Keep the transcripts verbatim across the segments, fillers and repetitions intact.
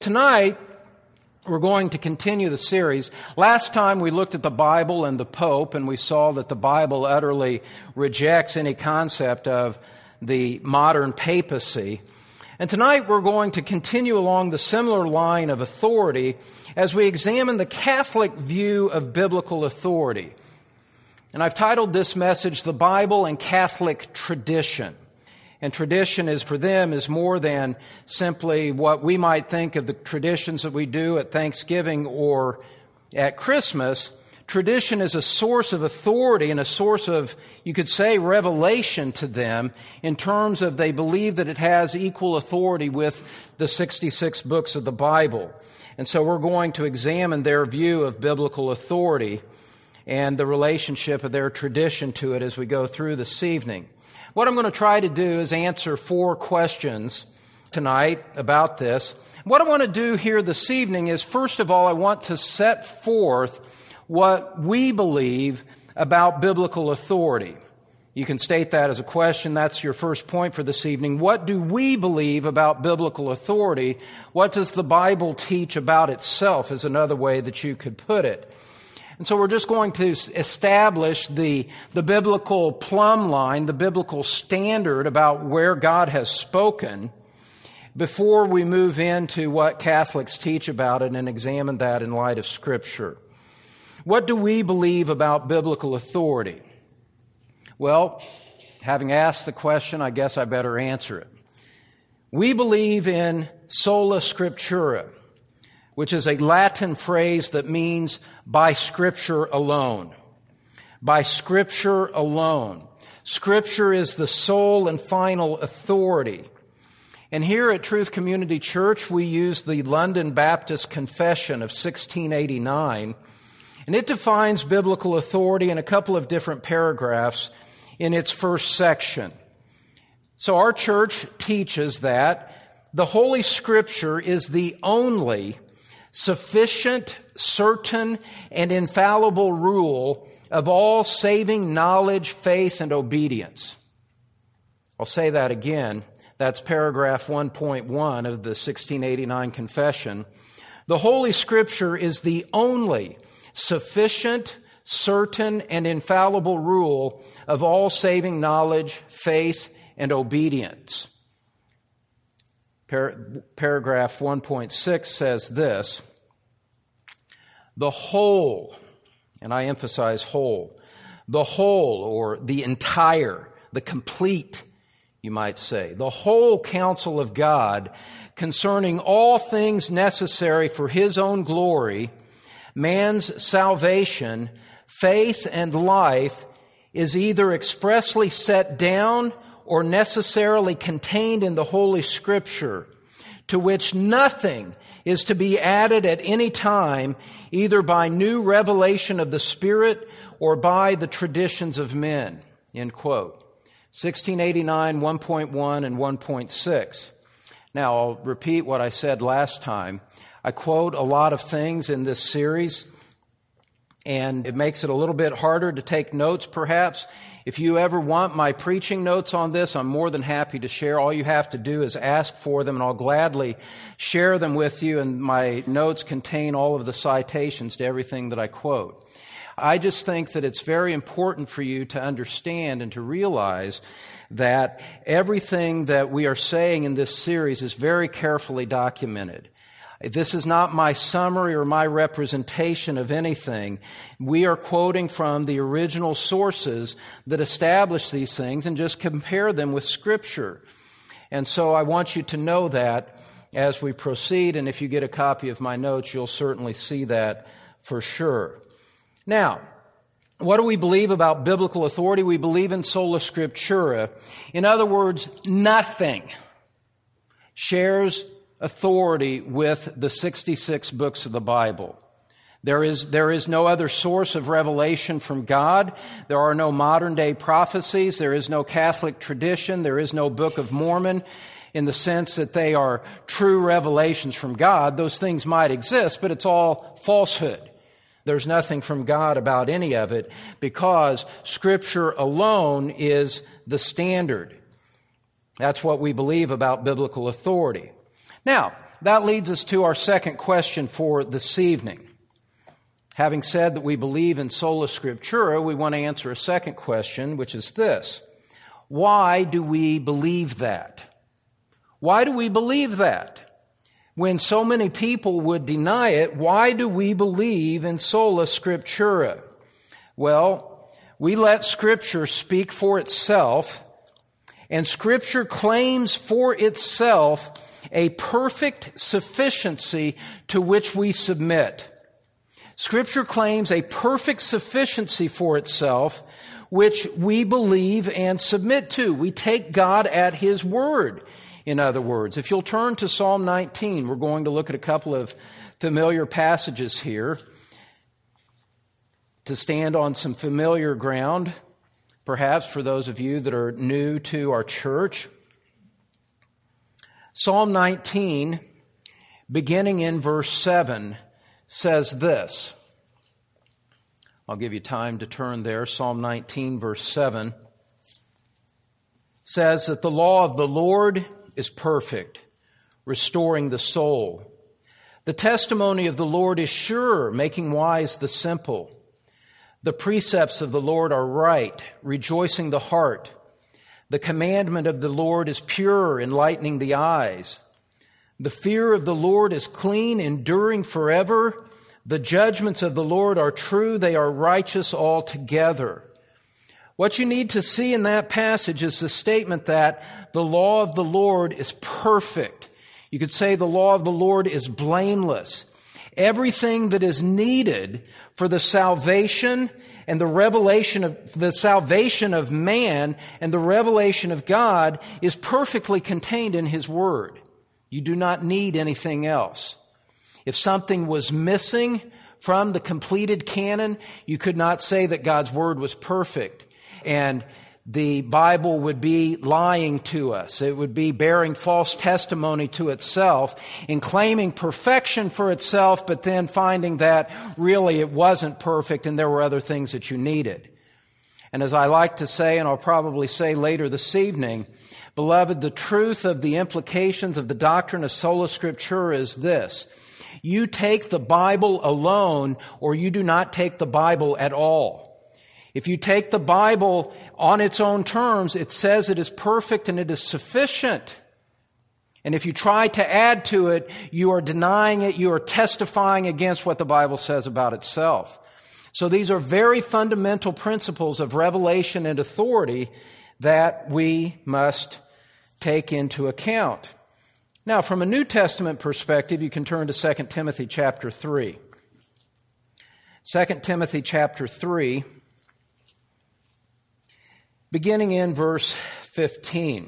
Tonight, we're going to continue the series. Last time we looked at the Bible and the Pope, and we saw that the Bible utterly rejects any concept of the modern papacy. And tonight we're going to continue along the similar line of authority as we examine the Catholic view of biblical authority. And I've titled this message, The Bible and Catholic Tradition. And tradition is, for them, is more than simply what we might think of the traditions that we do at Thanksgiving or at Christmas. Tradition is a source of authority and a source of, you could say, revelation to them in terms of they believe that it has equal authority with the sixty-six books of the Bible. And so we're going to examine their view of biblical authority and the relationship of their tradition to it as we go through this evening. What I'm going to try to do is answer four questions tonight about this. What I want to do here this evening is, first of all, I want to set forth what we believe about biblical authority. You can state that as a question. That's your first point for this evening. What do we believe about biblical authority? What does the Bible teach about itself is another way that you could put it. And so we're just going to establish the, the biblical plumb line, the biblical standard about where God has spoken before we move into what Catholics teach about it and examine that in light of Scripture. What do we believe about biblical authority? Well, having asked the question, I guess I better answer it. We believe in sola scriptura, which is a Latin phrase that means by Scripture alone. By Scripture alone. Scripture is the sole and final authority. And here at Truth Community Church, we use the London Baptist Confession of sixteen eighty-nine, and it defines biblical authority in a couple of different paragraphs in its first section. So our church teaches that the Holy Scripture is the only sufficient, certain, and infallible rule of all saving knowledge, faith, and obedience. I'll say that again. That's paragraph one point one of the sixteen eighty-nine Confession. The Holy Scripture is the only sufficient, certain, and infallible rule of all saving knowledge, faith, and obedience. Par- paragraph one point six says this: the whole, and I emphasize whole, the whole or the entire, the complete, you might say, the whole counsel of God concerning all things necessary for His own glory, man's salvation, faith, and life is either expressly set down or necessarily contained in the Holy Scripture, to which nothing is to be added at any time, either by new revelation of the Spirit or by the traditions of men. End quote. sixteen eighty-nine, one point one, and one point six. Now, I'll repeat what I said last time. I quote a lot of things in this series, and it makes it a little bit harder to take notes, perhaps. If you ever want my preaching notes on this, I'm more than happy to share. All you have to do is ask for them, and I'll gladly share them with you, and my notes contain all of the citations to everything that I quote. I just think that it's very important for you to understand and to realize that everything that we are saying in this series is very carefully documented. This is not my summary or my representation of anything. We are quoting from the original sources that establish these things and just compare them with Scripture. And so I want you to know that as we proceed, and if you get a copy of my notes, you'll certainly see that for sure. Now, what do we believe about biblical authority? We believe in sola scriptura. In other words, nothing shares authority with the sixty-six books of the Bible. There is, there is no other source of revelation from God. There are no modern-day prophecies. There is no Catholic tradition. There is no Book of Mormon in the sense that they are true revelations from God. Those things might exist, but it's all falsehood. There's nothing from God about any of it because Scripture alone is the standard. That's what we believe about biblical authority. Now, that leads us to our second question for this evening. Having said that we believe in sola scriptura, we want to answer a second question, which is this. Why do we believe that? Why do we believe that? When so many people would deny it, why do we believe in sola scriptura? Well, we let Scripture speak for itself, and Scripture claims for itself a perfect sufficiency to which we submit. Scripture claims a perfect sufficiency for itself, which we believe and submit to. We take God at His word, in other words. If you'll turn to Psalm nineteen, we're going to look at a couple of familiar passages here to stand on some familiar ground, perhaps for those of you that are new to our church. Psalm nineteen, beginning in verse seven, says this. I'll give you time to turn there. Psalm nineteen, verse seven, says that the law of the Lord is perfect, restoring the soul. The testimony of the Lord is sure, making wise the simple. The precepts of the Lord are right, rejoicing the heart. The commandment of the Lord is pure, enlightening the eyes. The fear of the Lord is clean, enduring forever. The judgments of the Lord are true, they are righteous altogether. What you need to see in that passage is the statement that the law of the Lord is perfect. You could say the law of the Lord is blameless. Everything that is needed for the salvation and the revelation of the salvation of man and the revelation of God is perfectly contained in His Word. You do not need anything else. If something was missing from the completed canon, you could not say that God's Word was perfect. And the Bible would be lying to us. It would be bearing false testimony to itself in claiming perfection for itself, but then finding that really it wasn't perfect and there were other things that you needed. And as I like to say, and I'll probably say later this evening, beloved, the truth of the implications of the doctrine of sola scriptura is this. You take the Bible alone, or you do not take the Bible at all. If you take the Bible on its own terms, it says it is perfect and it is sufficient. And if you try to add to it, you are denying it, you are testifying against what the Bible says about itself. So these are very fundamental principles of revelation and authority that we must take into account. Now, from a New Testament perspective, you can turn to Second Timothy chapter three. Second Timothy chapter three, beginning in verse fifteen.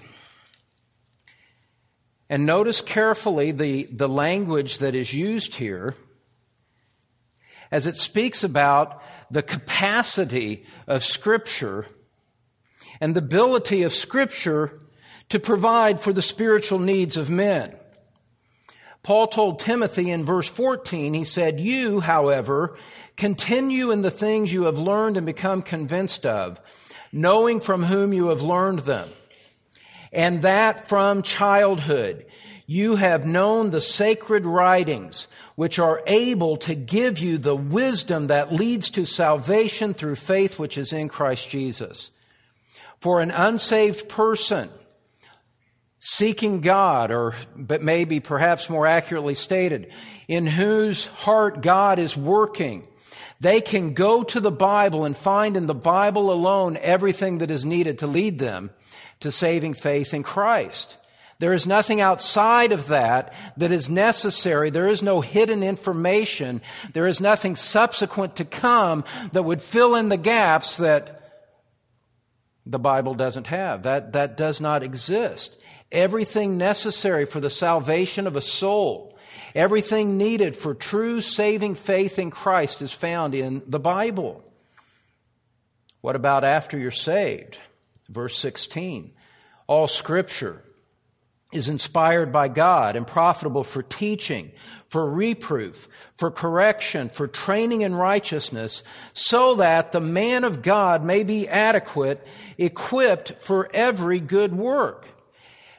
And notice carefully the, the language that is used here as it speaks about the capacity of Scripture and the ability of Scripture to provide for the spiritual needs of men. Paul told Timothy in verse fourteen, he said, "You, however, continue in the things you have learned and become convinced of, knowing from whom you have learned them, and that from childhood you have known the sacred writings, which are able to give you the wisdom that leads to salvation through faith which is in Christ Jesus. For an unsaved person seeking God, or but maybe perhaps more accurately stated, in whose heart God is working, they can go to the Bible and find in the Bible alone everything that is needed to lead them to saving faith in Christ. There is nothing outside of that that is necessary. There is no hidden information. There is nothing subsequent to come that would fill in the gaps that the Bible doesn't have. That, that does not exist. Everything necessary for the salvation of a soul, everything needed for true saving faith in Christ is found in the Bible. What about after you're saved? Verse sixteen, all Scripture is inspired by God and profitable for teaching, for reproof, for correction, for training in righteousness, so that the man of God may be adequate, equipped for every good work.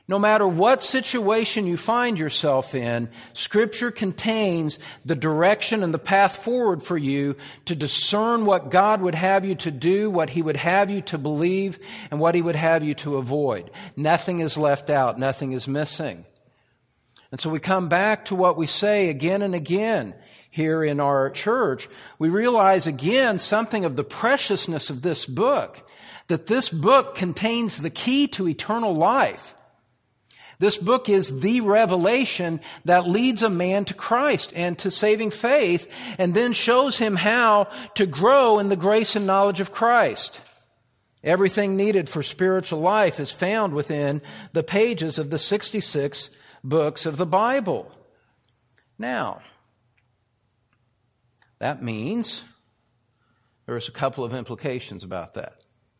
No matter what situation you find yourself in, Scripture contains the direction and the path forward for you to discern what God would have you to do, what He would have you to believe, and what He would have you to avoid. Nothing is left out. Nothing is missing. And so we come back to what we say again and again here in our church. We realize again something of the preciousness of this book, that this book contains the key to eternal life. This book is the revelation that leads a man to Christ and to saving faith, and then shows him how to grow in the grace and knowledge of Christ. Everything needed for spiritual life is found within the pages of the sixty-six books of the Bible. Now, that means there's a couple of implications about that.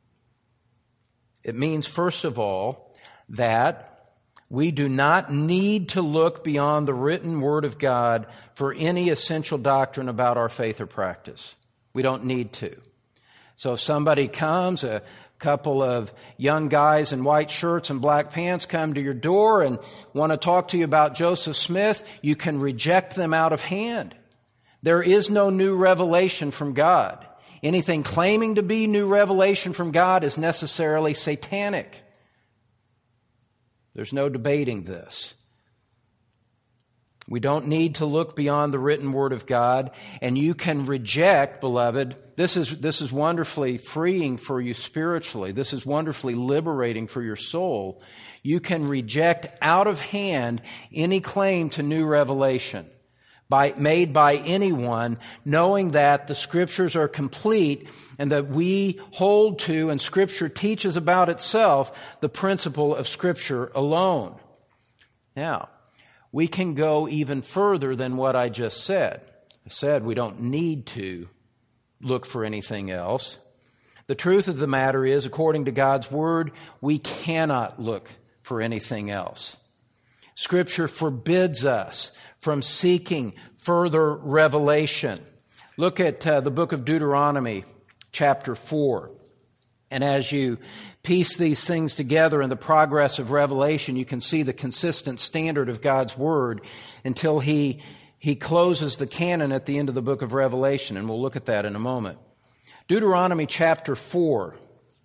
It means, first of all, that we do not need to look beyond the written Word of God for any essential doctrine about our faith or practice. We don't need to. So if somebody comes, a couple of young guys in white shirts and black pants come to your door and want to talk to you about Joseph Smith, you can reject them out of hand. There is no new revelation from God. Anything claiming to be new revelation from God is necessarily satanic. There's no debating this. We don't need to look beyond the written Word of God, and you can reject, beloved, this is, this is wonderfully freeing for you spiritually. This is wonderfully liberating for your soul. You can reject out of hand any claim to new revelation by, made by anyone, knowing that the Scriptures are complete and that we hold to, and Scripture teaches about itself, the principle of Scripture alone. Now, we can go even further than what I just said. I said we don't need to look for anything else. The truth of the matter is, according to God's Word, we cannot look for anything else. Scripture forbids us from seeking further revelation. Look at uh, the book of Deuteronomy, chapter four. And as you piece these things together in the progress of revelation, you can see the consistent standard of God's Word until He, he closes the canon at the end of the book of Revelation. And we'll look at that in a moment. Deuteronomy chapter four.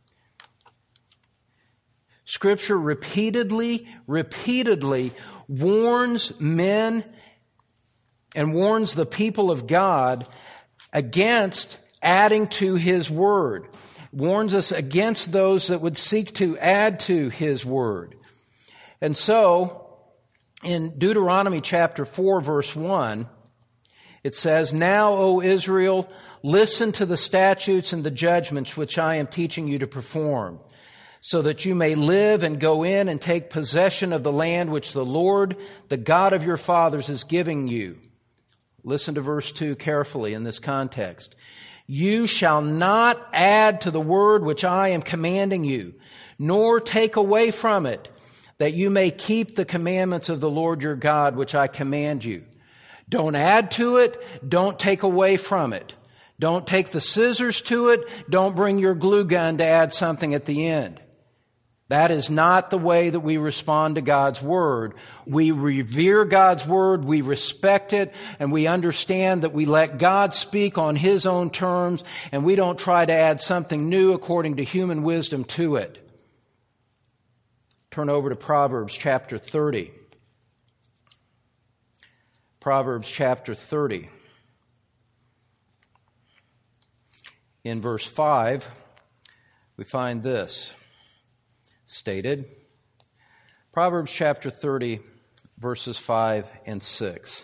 Scripture repeatedly, repeatedly warns men and warns the people of God against adding to His Word. Warns us against those that would seek to add to His Word. And so, in Deuteronomy chapter four, verse one, it says, "Now, O Israel, listen to the statutes and the judgments which I am teaching you to perform, so that you may live and go in and take possession of the land which the Lord, the God of your fathers, is giving you." Listen to verse two carefully in this context. "You shall not add to the word which I am commanding you, nor take away from it, that you may keep the commandments of the Lord your God, which I command you." Don't add to it. Don't take away from it. Don't take the scissors to it. Don't bring your glue gun to add something at the end. That is not the way that we respond to God's Word. We revere God's Word, we respect it, and we understand that we let God speak on His own terms, and we don't try to add something new according to human wisdom to it. Turn over to Proverbs chapter thirty. Proverbs chapter thirty. In verse five, we find this stated. Proverbs chapter thirty, verses five and six.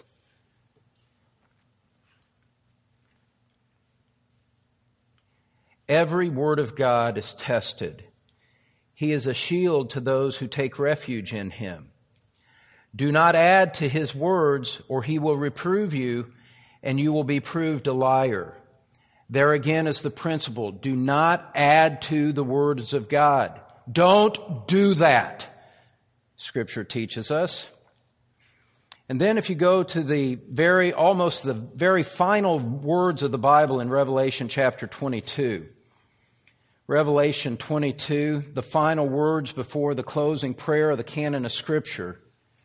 "Every word of God is tested. He is a shield to those who take refuge in Him. Do not add to His words, or He will reprove you, and you will be proved a liar." There again is the principle. Do not add to the words of God. Don't do that, Scripture teaches us. And then if you go to the very, almost the very final words of the Bible in Revelation chapter twenty-two, Revelation twenty-two, the final words before the closing prayer of the canon of Scripture.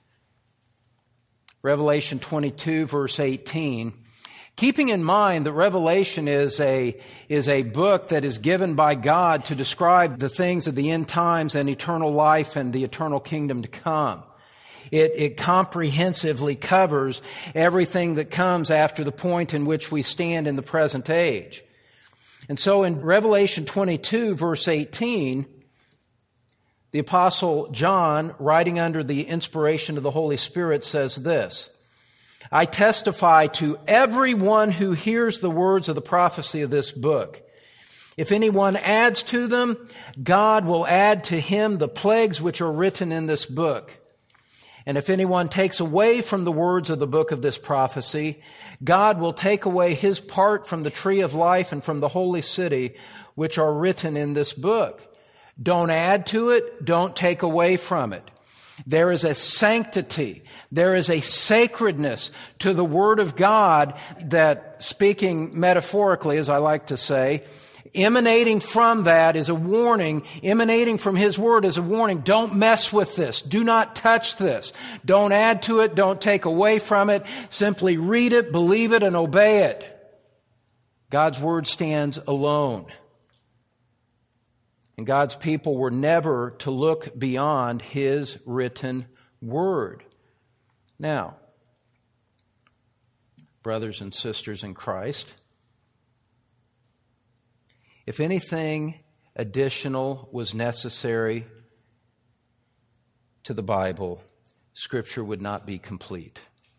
Revelation twenty-two, verse eighteen. Keeping in mind that Revelation is a, is a book that is given by God to describe the things of the end times and eternal life and the eternal kingdom to come. It, it comprehensively covers everything that comes after the point in which we stand in the present age. And so in Revelation twenty-two, verse eighteen, the Apostle John, writing under the inspiration of the Holy Spirit, says this, I testify to everyone who hears the words of the prophecy of this book. If anyone adds to them, God will add to him the plagues which are written in this book. And if anyone takes away from the words of the book of this prophecy, God will take away his part from the tree of life and from the holy city, which are written in this book. Don't add to it, don't take away from it. There is a sanctity, there is a sacredness to the Word of God that, speaking metaphorically, as I like to say, emanating from that is a warning, emanating from His Word is a warning. Don't mess with this. Do not touch this. Don't add to it. Don't take away from it. Simply read it, believe it, and obey it. God's Word stands alone. And God's people were never to look beyond His written Word. Now, brothers and sisters in Christ, if anything additional was necessary to the Bible, Scripture would not be complete.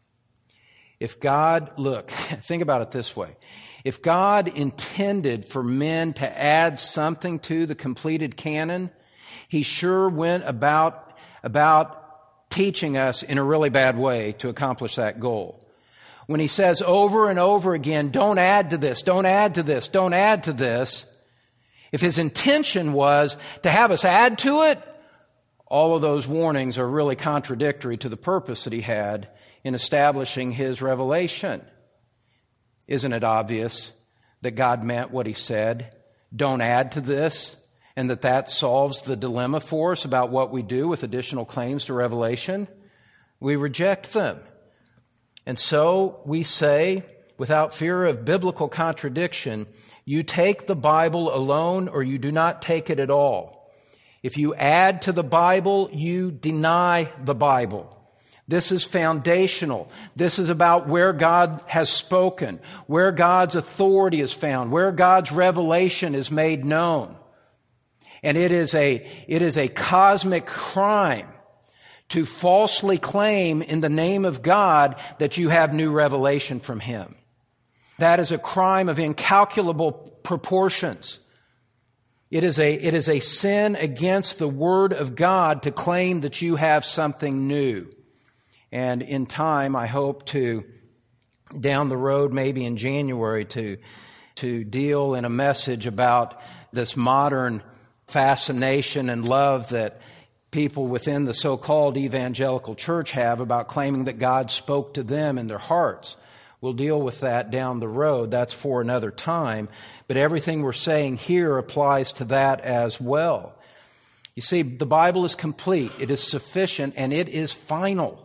If God, look, think about it this way. If God intended for men to add something to the completed canon, He sure went about, about teaching us in a really bad way to accomplish that goal. When He says over and over again, don't add to this, don't add to this, don't add to this, if His intention was to have us add to it, all of those warnings are really contradictory to the purpose that He had in establishing His revelation. Isn't it obvious that God meant what He said? Don't add to this, and that that solves the dilemma for us about what we do with additional claims to revelation? We reject them. And so we say, without fear of biblical contradiction, you take the Bible alone or you do not take it at all. If you add to the Bible, you deny the Bible. This is foundational. This is about where God has spoken, where God's authority is found, where God's revelation is made known. And it is a, it is a cosmic crime to falsely claim in the name of God that you have new revelation from Him. That is a crime of incalculable proportions. It is a, it is a sin against the Word of God to claim that you have something new. And in time, I hope to, down the road, maybe in January, to, to deal in a message about this modern fascination and love that people within the so-called evangelical church have about claiming that God spoke to them in their hearts. We'll deal with that down the road. That's for another time. But everything we're saying here applies to that as well. You see, the Bible is complete. It is sufficient, and it is final.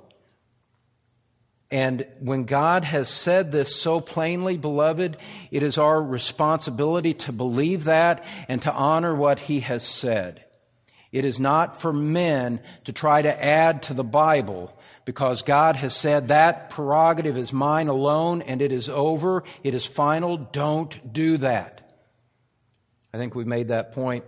And when God has said this so plainly, beloved, it is our responsibility to believe that and to honor what He has said. It is not for men to try to add to the Bible, because God has said that prerogative is mine alone and it is over, it is final. Don't do that. I think we've made that point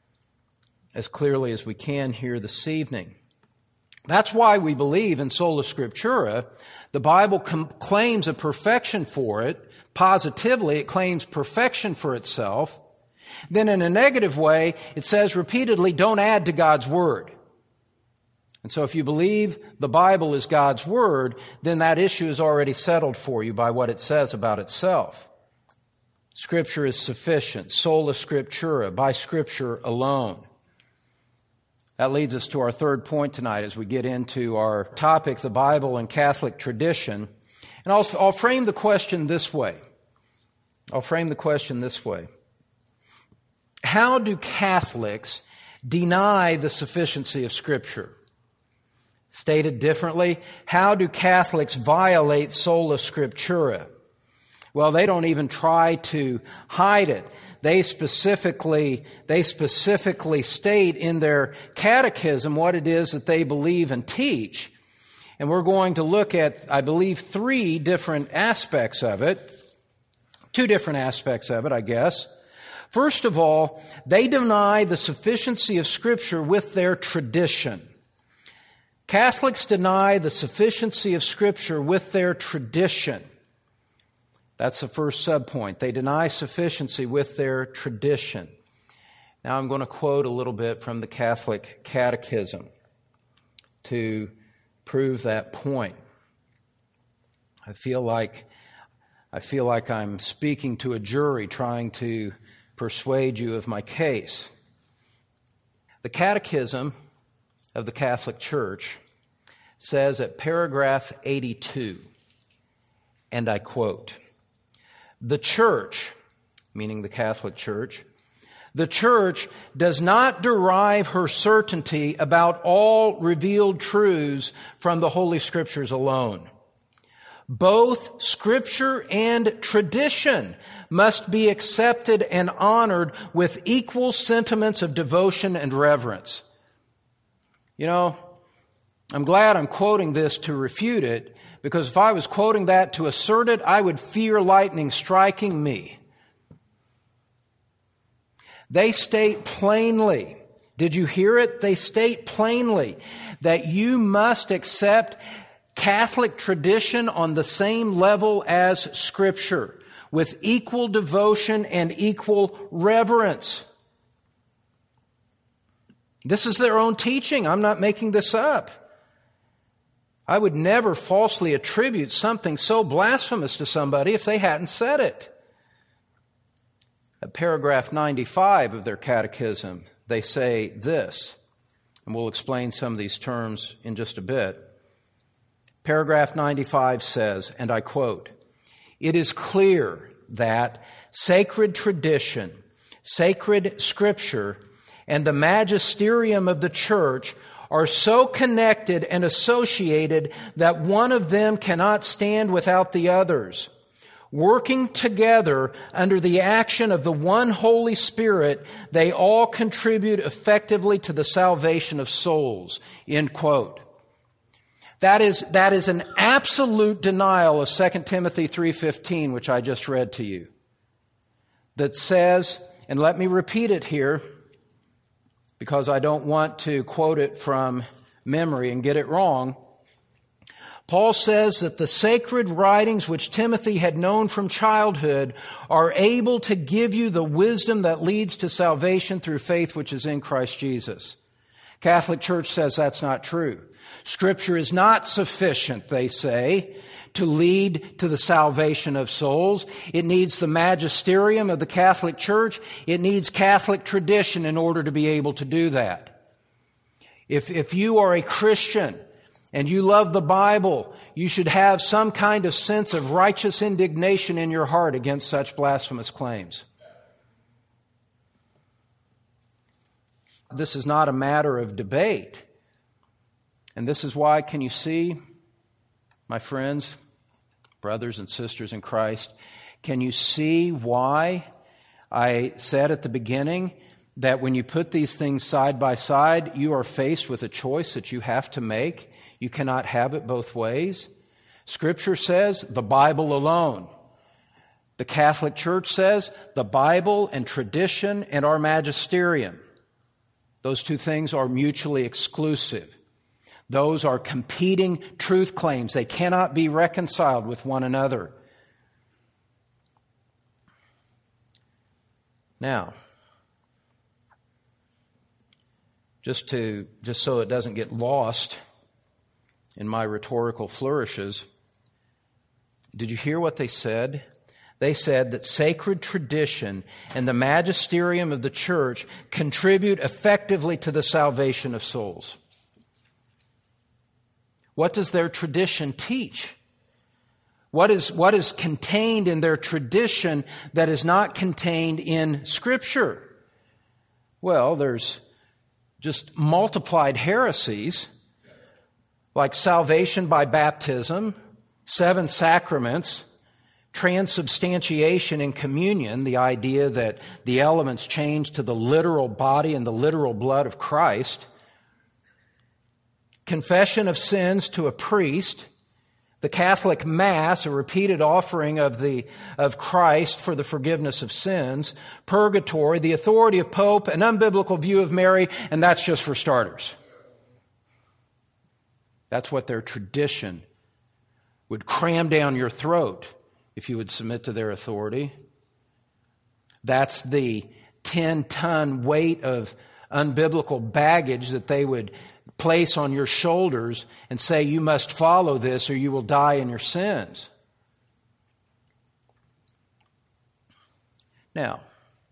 as clearly as we can here this evening. That's why we believe in sola scriptura. The Bible com- claims a perfection for it. Positively, it claims perfection for itself. Then in a negative way, it says repeatedly, don't add to God's Word. And so if you believe the Bible is God's Word, then that issue is already settled for you by what it says about itself. Scripture is sufficient, sola scriptura, by Scripture alone. That leads us to our third point tonight as we get into our topic, the Bible and Catholic tradition. And I'll, I'll frame the question this way. I'll frame the question this way. how do Catholics deny the sufficiency of Scripture? Stated differently, how do Catholics violate sola scriptura? Well, they don't even try to hide it. They specifically, they specifically state in their catechism what it is that they believe and teach. And we're going to look at, I believe, three different aspects of it. Two different aspects of it, I guess. First of all, they deny the sufficiency of Scripture with their tradition. Catholics deny the sufficiency of Scripture with their tradition. That's the first subpoint. They deny sufficiency with their tradition. Now I'm going to quote a little bit from the Catholic Catechism to prove that point. I feel like I feel like I'm speaking to a jury trying to persuade you of my case. The Catechism of the Catholic Church says at paragraph eighty-two, and I quote, "The Church," meaning the Catholic Church, "the Church does not derive her certainty about all revealed truths from the Holy Scriptures alone. Both Scripture and tradition must be accepted and honored with equal sentiments of devotion and reverence." You know, I'm glad I'm quoting this to refute it, because if I was quoting that to assert it, I would fear lightning striking me. They state plainly, did you hear it? They state plainly that you must accept Catholic tradition on the same level as Scripture, with equal devotion and equal reverence. This is their own teaching. I'm not making this up. I would never falsely attribute something so blasphemous to somebody if they hadn't said it. At paragraph ninety-five of their catechism, they say this, and we'll explain some of these terms in just a bit. Paragraph ninety-five says, and I quote, "It is clear that sacred tradition, sacred Scripture, and the magisterium of the Church are so connected and associated that one of them cannot stand without the others. Working together under the action of the one Holy Spirit, they all contribute effectively to the salvation of souls." End quote. That is, that is an absolute denial of Second Timothy three fifteen, which I just read to you, that says, and let me repeat it here, because I don't want to quote it from memory and get it wrong. Paul says that the sacred writings which Timothy had known from childhood are able to give you the wisdom that leads to salvation through faith which is in Christ Jesus. Catholic Church says that's not true. Scripture is not sufficient, they say, to lead to the salvation of souls. It needs the magisterium of the Catholic Church. It needs Catholic tradition in order to be able to do that. If, if you are a Christian and you love the Bible, you should have some kind of sense of righteous indignation in your heart against such blasphemous claims. This is not a matter of debate. And this is why, can you see, my friends, brothers and sisters in Christ, can you see why I said at the beginning that when you put these things side by side, you are faced with a choice that you have to make? You cannot have it both ways. Scripture says the Bible alone. The Catholic Church says the Bible and tradition and our magisterium. Those two things are mutually exclusive. Those are competing truth claims. They cannot be reconciled with one another. Now, just to just so it doesn't get lost in my rhetorical flourishes, did you hear what they said? They said that sacred tradition and the magisterium of the Church contribute effectively to the salvation of souls. What does their tradition teach? What is, what is contained in their tradition that is not contained in Scripture? Well, there's just multiplied heresies like salvation by baptism, seven sacraments, transubstantiation in communion, the idea that the elements change to the literal body and the literal blood of Christ, confession of sins to a priest, the Catholic Mass, a repeated offering of the of Christ for the forgiveness of sins, purgatory, the authority of Pope, an unbiblical view of Mary, and that's just for starters. That's what their tradition would cram down your throat if you would submit to their authority. That's the ten-ton weight of unbiblical baggage that they would place on your shoulders and say, you must follow this or you will die in your sins. Now,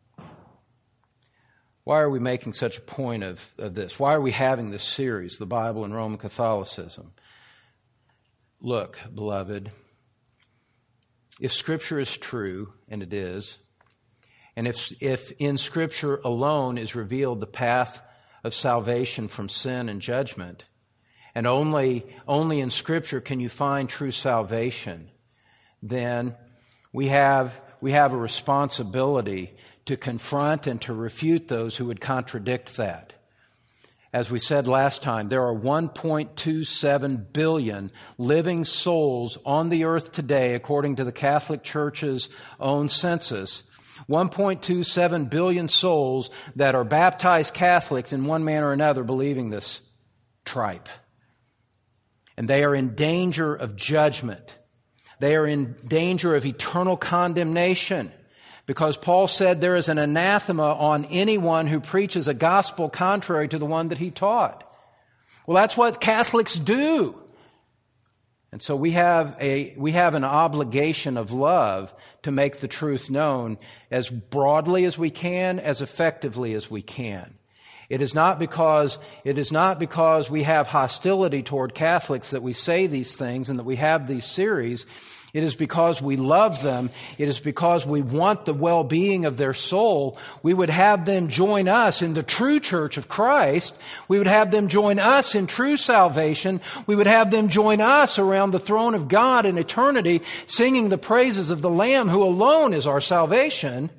why are we making such a point of, of this? Why are we having this series, the Bible and Roman Catholicism? Look, beloved, if Scripture is true, and it is, and if, if in Scripture alone is revealed the path of salvation from sin and judgment, and only, only in Scripture can you find true salvation, then we have, we have a responsibility to confront and to refute those who would contradict that. As we said last time, there are one point two seven billion living souls on the earth today, according to the Catholic Church's own census. one point two seven billion souls that are baptized Catholics in one manner or another believing this tripe. And they are in danger of judgment. They are in danger of eternal condemnation. Because Paul said there is an anathema on anyone who preaches a gospel contrary to the one that he taught. Well, that's what Catholics do. And so we have a we have an obligation of love to make the truth known as broadly as we can, as effectively as we can. It is not because it is not because we have hostility toward Catholics that we say these things and that we have these series. It is because we love them. It is because we want the well-being of their soul. We would have them join us in the true church of Christ. We would have them join us in true salvation. We would have them join us around the throne of God in eternity, singing the praises of the Lamb who alone is our salvation.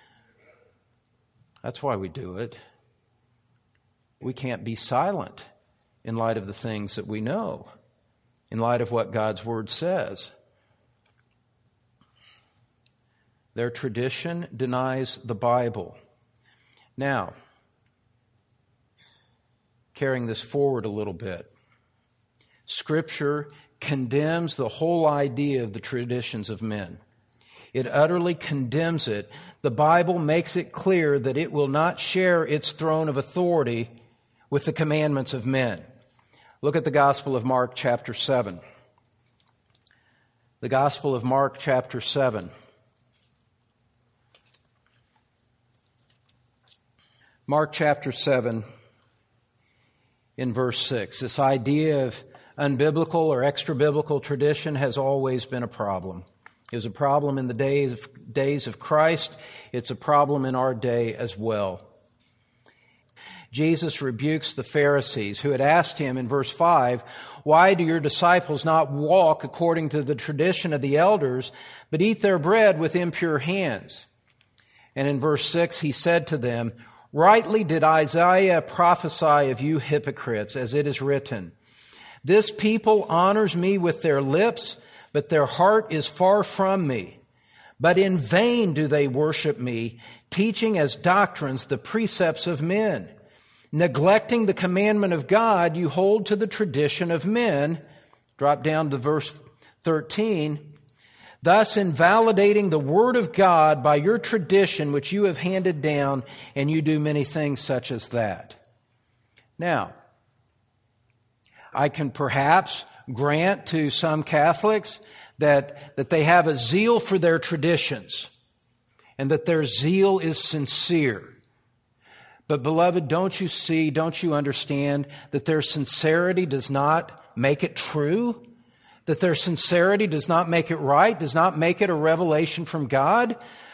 That's why we do it. We can't be silent in light of the things that we know, in light of what God's Word says. Their tradition denies the Bible. Now, carrying this forward a little bit, Scripture condemns the whole idea of the traditions of men. It utterly condemns it. The Bible makes it clear that it will not share its throne of authority with the commandments of men. Look at the Gospel of Mark chapter seven. The Gospel of Mark chapter seven. Mark chapter seven in verse six. This idea of unbiblical or extra-biblical tradition has always been a problem. It was a problem in the days of, days of Christ. It's a problem in our day as well. Jesus rebukes the Pharisees who had asked him in verse five, "Why do your disciples not walk according to the tradition of the elders, but eat their bread with impure hands?" And in verse six, he said to them, "Rightly did Isaiah prophesy of you hypocrites, as it is written, 'This people honors me with their lips, but their heart is far from me. But in vain do they worship me, teaching as doctrines the precepts of men. Neglecting the commandment of God, you hold to the tradition of men.'" Drop down to verse thirteen. "Thus invalidating the word of God by your tradition which you have handed down, and you do many things such as that." Now, I can perhaps grant to some Catholics that, that they have a zeal for their traditions and that their zeal is sincere. But beloved, don't you see, don't you understand that their sincerity does not make it true? That their sincerity does not make it right, does not make it a revelation from God?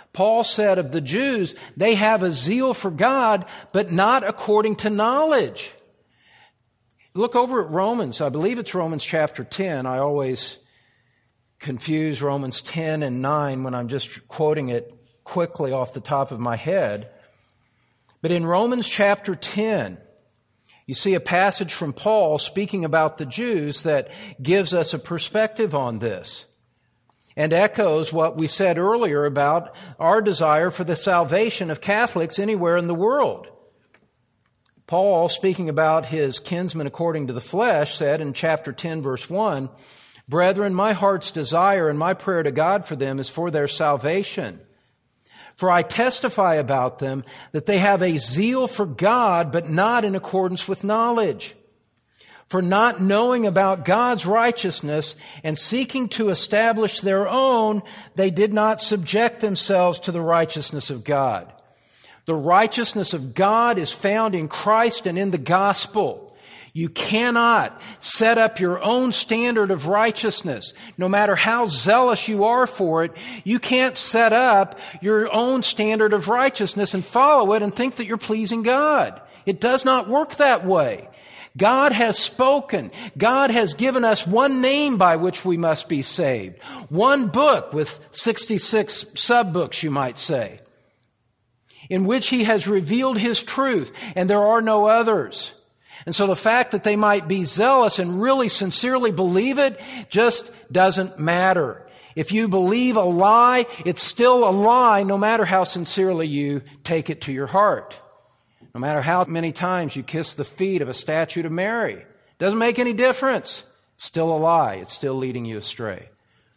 Paul said of the Jews, they have a zeal for God, but not according to knowledge. Look over at Romans. I believe it's Romans chapter ten. I always confuse Romans ten and nine when I'm just quoting it quickly off the top of my head. But in Romans chapter ten, you see a passage from Paul speaking about the Jews that gives us a perspective on this and echoes what we said earlier about our desire for the salvation of Catholics anywhere in the world. Paul, speaking about his kinsmen according to the flesh, said in chapter ten, verse one, "Brethren, my heart's desire and my prayer to God for them is for their salvation. For I testify about them that they have a zeal for God, but not in accordance with knowledge. For not knowing about God's righteousness and seeking to establish their own, they did not subject themselves to the righteousness of God." The righteousness of God is found in Christ and in the gospel. You cannot set up your own standard of righteousness. No matter how zealous you are for it, you can't set up your own standard of righteousness and follow it and think that you're pleasing God. It does not work that way. God has spoken. God has given us one name by which we must be saved. One book with sixty-six sub-books, you might say, in which He has revealed His truth, and there are no others. And so the fact that they might be zealous and really sincerely believe it just doesn't matter. If you believe a lie, it's still a lie no matter how sincerely you take it to your heart. No matter how many times you kiss the feet of a statue of Mary. Doesn't make any difference. It's still a lie. It's still leading you astray.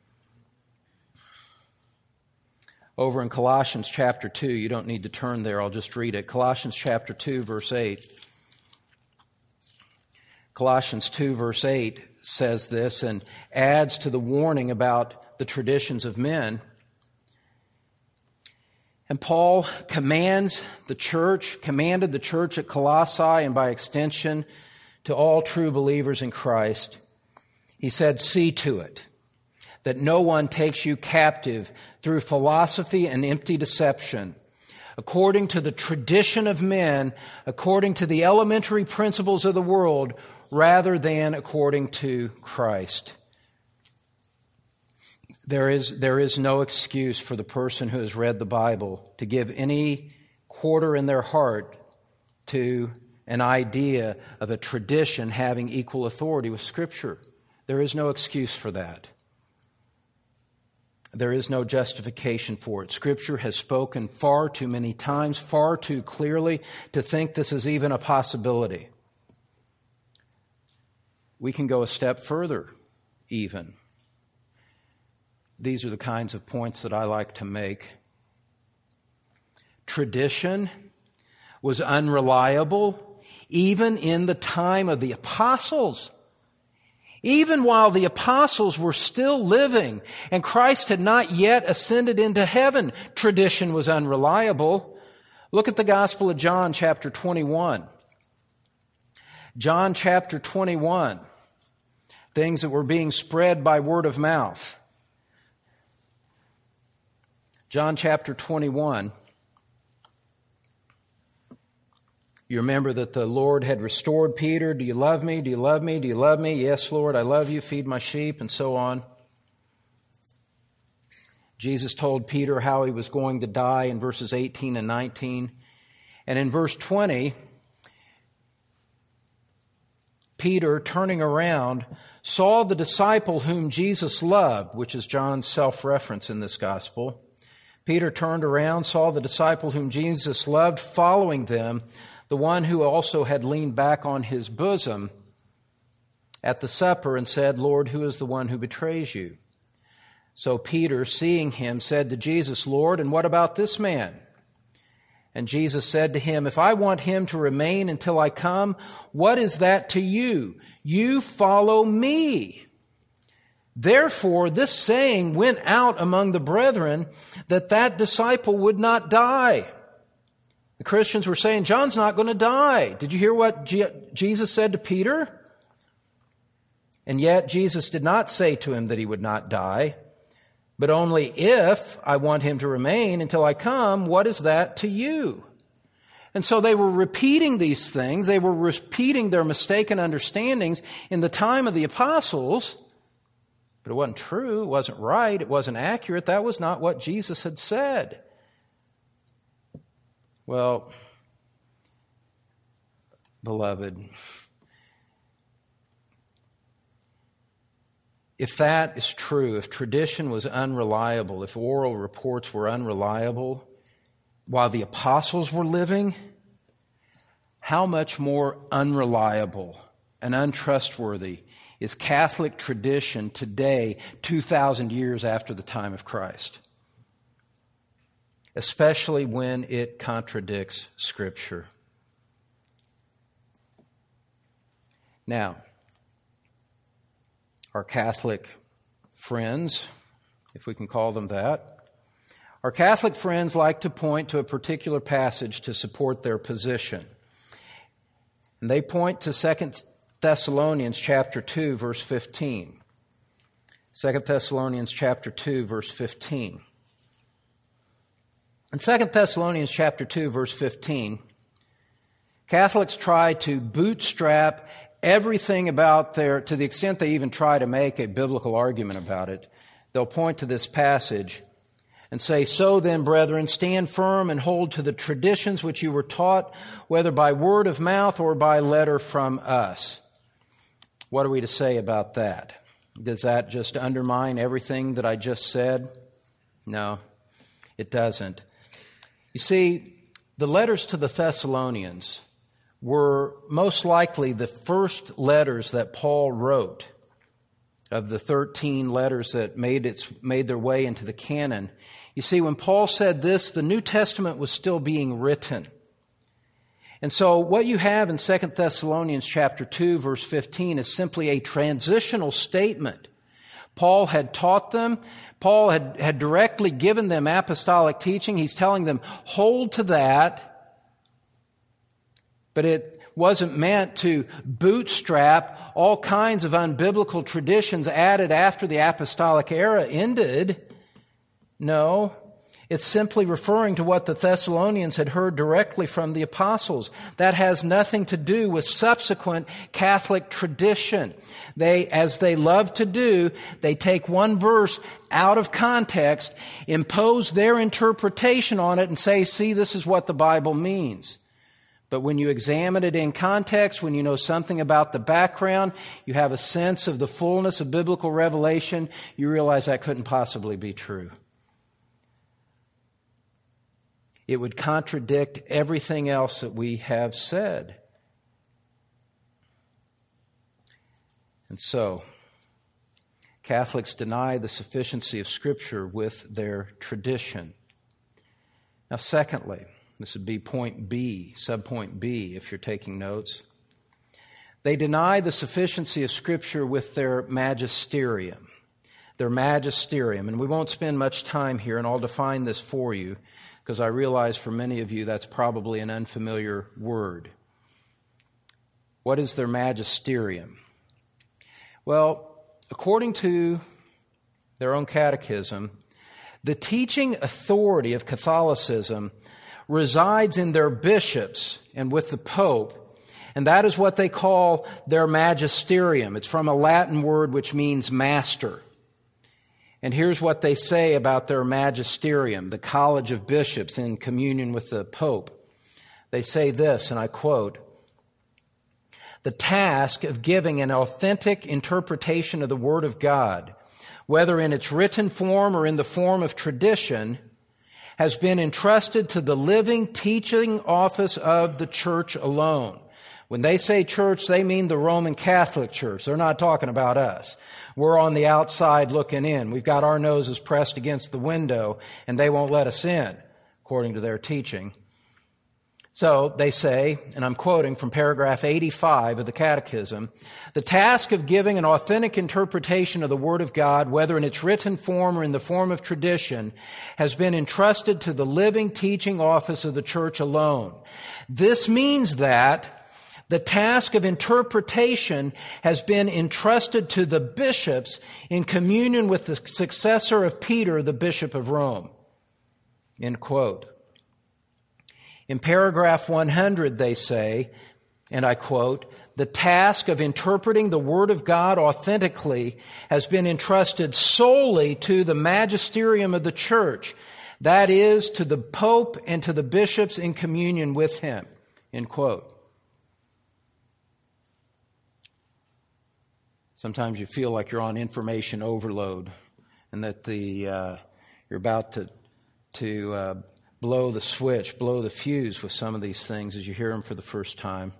Over in Colossians chapter two, you don't need to turn there, I'll just read it. Colossians chapter two, verse eight. Colossians two, verse eight says this and adds to the warning about the traditions of men. And Paul commands the church, commanded the church at Colossae, and by extension to all true believers in Christ. He said, "See to it that no one takes you captive through philosophy and empty deception, according to the tradition of men, according to the elementary principles of the world, rather than according to Christ." There is, there is no excuse for the person who has read the Bible to give any quarter in their heart to an idea of a tradition having equal authority with Scripture. There is no excuse for that. There is no justification for it. Scripture has spoken far too many times, far too clearly, to think this is even a possibility. We can go a step further, even. These are the kinds of points that I like to make. Tradition was unreliable even in the time of the apostles. Even while the apostles were still living and Christ had not yet ascended into heaven, tradition was unreliable. Look at the Gospel of John chapter twenty-one. John chapter twenty-one. Things that were being spread by word of mouth. John chapter twenty-one. You remember that the Lord had restored Peter. Do you love me? Do you love me? Do you love me? Yes, Lord, I love you. Feed my sheep, and so on. Jesus told Peter how he was going to die in verses eighteen and nineteen. And in verse twenty, Peter, turning around, saw the disciple whom Jesus loved, which is John's self-reference in this gospel. Peter turned around, saw the disciple whom Jesus loved following them, the one who also had leaned back on his bosom at the supper and said, "Lord, who is the one who betrays you?" So Peter, seeing him, said to Jesus, "Lord, and what about this man?" And Jesus said to him, "If I want him to remain until I come, what is that to you? You follow me." Therefore, this saying went out among the brethren that that disciple would not die. The Christians were saying, John's not going to die. Did you hear what G- Jesus said to Peter? And yet Jesus did not say to him that he would not die, but only if I want him to remain until I come. What is that to you? And so they were repeating these things. They were repeating their mistaken understandings in the time of the apostles, but it wasn't true. It wasn't right. It wasn't accurate. That was not what Jesus had said. Well, beloved, if that is true, if tradition was unreliable, if oral reports were unreliable while the apostles were living, how much more unreliable and untrustworthy is Catholic tradition today, two thousand years after the time of Christ? Especially when it contradicts Scripture. Now, our Catholic friends, if we can call them that, our Catholic friends like to point to a particular passage to support their position. And they point to Second Thessalonians chapter two, verse fifteen. Second Thessalonians chapter two, verse fifteen. In Second Thessalonians chapter two, verse fifteen, Catholics try to bootstrap everything about their, to the extent they even try to make a biblical argument about it. They'll point to this passage and say, "So then, brethren, stand firm and hold to the traditions which you were taught, whether by word of mouth or by letter from us." What are we to say about that? Does that just undermine everything that I just said? No, it doesn't. You see, the letters to the Thessalonians were most likely the first letters that Paul wrote of the thirteen letters that made its made their way into the canon. You see, when Paul said this, the New Testament was still being written. And so what you have in Second Thessalonians chapter two, verse fifteen is simply a transitional statement. Paul had taught them. Paul had, had directly given them apostolic teaching. He's telling them, hold to that. But it wasn't meant to bootstrap all kinds of unbiblical traditions added after the apostolic era ended. No, it's simply referring to what the Thessalonians had heard directly from the apostles. That has nothing to do with subsequent Catholic tradition. They, as they love to do, they take one verse out of context, impose their interpretation on it, and say, see, this is what the Bible means. But when you examine it in context, when you know something about the background, you have a sense of the fullness of biblical revelation, you realize that couldn't possibly be true. It would contradict everything else that we have said. And so, Catholics deny the sufficiency of Scripture with their tradition. Now, secondly, this would be point B, subpoint B, if you're taking notes. They deny the sufficiency of Scripture with their magisterium. Their magisterium. And we won't spend much time here, and I'll define this for you, because I realize for many of you that's probably an unfamiliar word. What is their magisterium? Well, according to their own catechism, the teaching authority of Catholicism resides in their bishops and with the Pope, and that is what they call their magisterium. It's from a Latin word which means master. And here's what they say about their magisterium, the College of Bishops in communion with the Pope. They say this, and I quote, "The task of giving an authentic interpretation of the Word of God, whether in its written form or in the form of tradition, has been entrusted to the living teaching office of the Church alone." When they say church, they mean the Roman Catholic Church. They're not talking about us. We're on the outside looking in. We've got our noses pressed against the window, and they won't let us in, according to their teaching. So they say, and I'm quoting from paragraph eighty-five of the Catechism, "The task of giving an authentic interpretation of the Word of God, whether in its written form or in the form of tradition, has been entrusted to the living teaching office of the Church alone. This means that The task of interpretation has been entrusted to the bishops in communion with the successor of Peter, the Bishop of Rome. End quote. In paragraph one hundred, they say, and I quote, "The task of interpreting the Word of God authentically has been entrusted solely to the magisterium of the Church, that is, to the Pope and to the bishops in communion with him." End quote. Sometimes you feel like you're on information overload and that the uh, you're about to to uh, blow the switch, blow the fuse with some of these things as you hear them for the first time.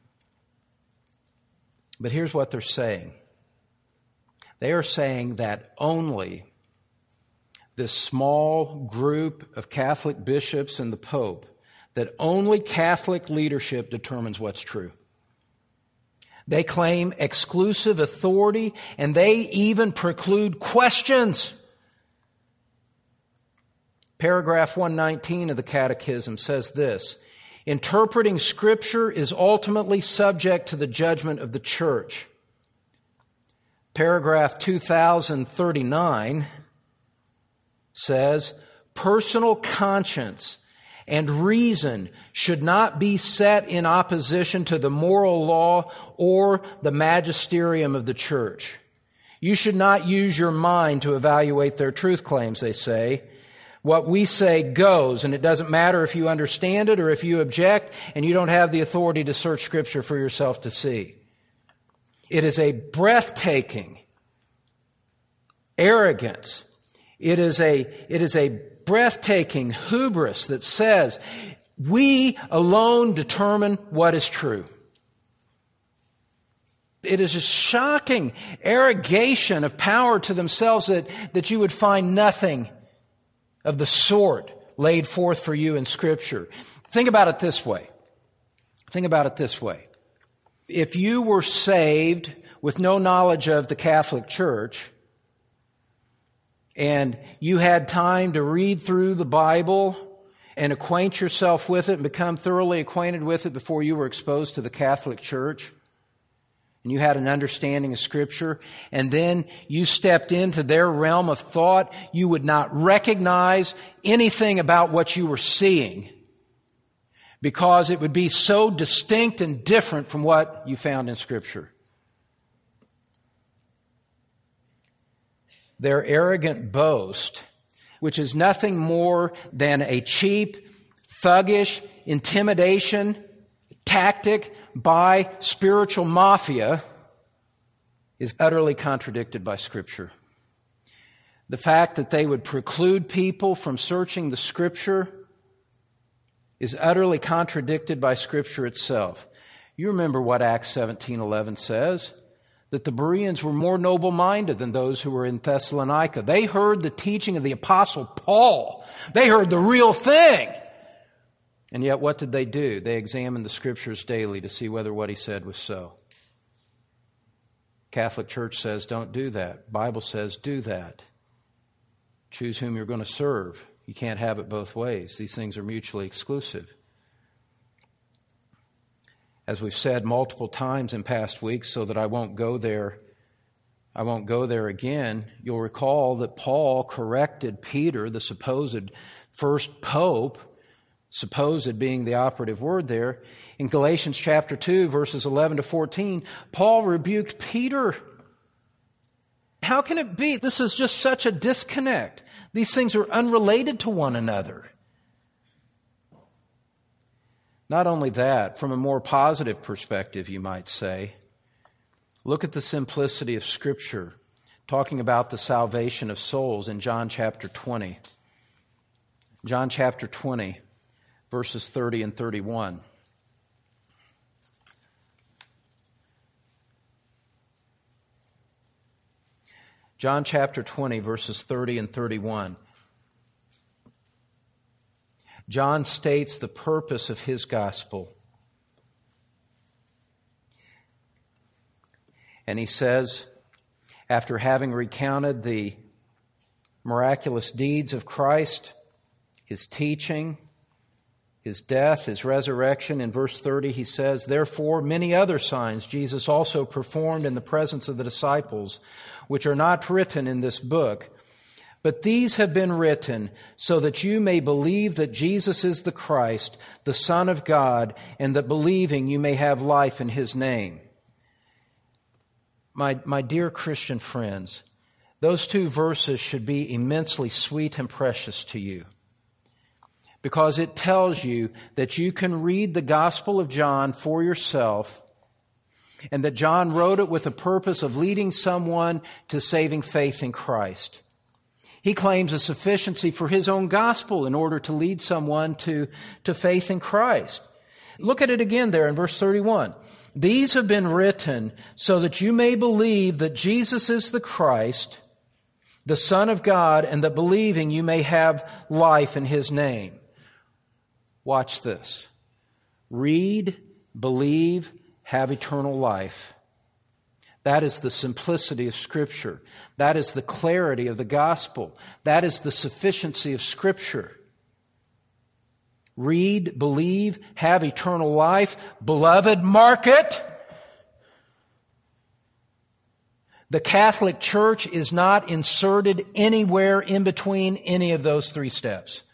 But here's what they're saying. They are saying that only this small group of Catholic bishops and the Pope, that only Catholic leadership determines what's true. They claim exclusive authority, and they even preclude questions. Paragraph one nineteen of the Catechism says this: "Interpreting Scripture is ultimately subject to the judgment of the Church." Paragraph two thousand thirty-nine says, "Personal conscience and reason should not be set in opposition to the moral law or the magisterium of the Church. You should not use your mind to evaluate their truth claims," they say. "What we say goes, and it doesn't matter if you understand it or if you object, and you don't have the authority to search Scripture for yourself to see." It is a breathtaking arrogance. It is a, it is a breathtaking hubris that says, we alone determine what is true. It is a shocking arrogation of power to themselves that, that you would find nothing of the sort laid forth for you in Scripture. Think about it this way. Think about it this way. If you were saved with no knowledge of the Catholic Church, and you had time to read through the Bible and acquaint yourself with it and become thoroughly acquainted with it before you were exposed to the Catholic Church, and you had an understanding of Scripture, and then you stepped into their realm of thought, you would not recognize anything about what you were seeing because it would be so distinct and different from what you found in Scripture. Their arrogant boast, which is nothing more than a cheap, thuggish intimidation tactic by spiritual mafia, is utterly contradicted by Scripture. The fact that they would preclude people from searching the Scripture is utterly contradicted by Scripture itself. You remember what Acts seventeen eleven says, that the Bereans were more noble-minded than those who were in Thessalonica. They heard the teaching of the Apostle Paul. They heard the real thing. And yet what did they do? They examined the Scriptures daily to see whether what he said was so. Catholic Church says don't do that. Bible says do that. Choose whom you're going to serve. You can't have it both ways. These things are mutually exclusive. As we've said multiple times in past weeks, so that I won't go there, I won't go there again, you'll recall that Paul corrected Peter, the supposed first pope, supposed being the operative word there. In Galatians chapter two, verses eleven to fourteen, Paul rebuked Peter. How can it be? This is just such a disconnect. These things are unrelated to one another. Not only that, from a more positive perspective, you might say, look at the simplicity of Scripture, talking about the salvation of souls in John chapter twenty. John chapter twenty, verses thirty and thirty-one. John chapter twenty, verses thirty and thirty-one. John states the purpose of his gospel. And he says, after having recounted the miraculous deeds of Christ, his teaching, his death, his resurrection. In verse thirty, he says, "Therefore many other signs Jesus also performed in the presence of the disciples, which are not written in this book. But these have been written so that you may believe that Jesus is the Christ, the Son of God, and that believing you may have life in his name." My, my dear Christian friends, those two verses should be immensely sweet and precious to you, because it tells you that you can read the Gospel of John for yourself, and that John wrote it with the purpose of leading someone to saving faith in Christ. He claims a sufficiency for his own gospel in order to lead someone to, to faith in Christ. Look at it again there in verse thirty-one. "These have been written so that you may believe that Jesus is the Christ, the Son of God, and that believing you may have life in his name." Watch this. Read, believe, have eternal life. That is the simplicity of Scripture. That is the clarity of the gospel. That is the sufficiency of Scripture. Read, believe, have eternal life. Beloved, mark it. The Catholic Church is not inserted anywhere in between any of those three steps.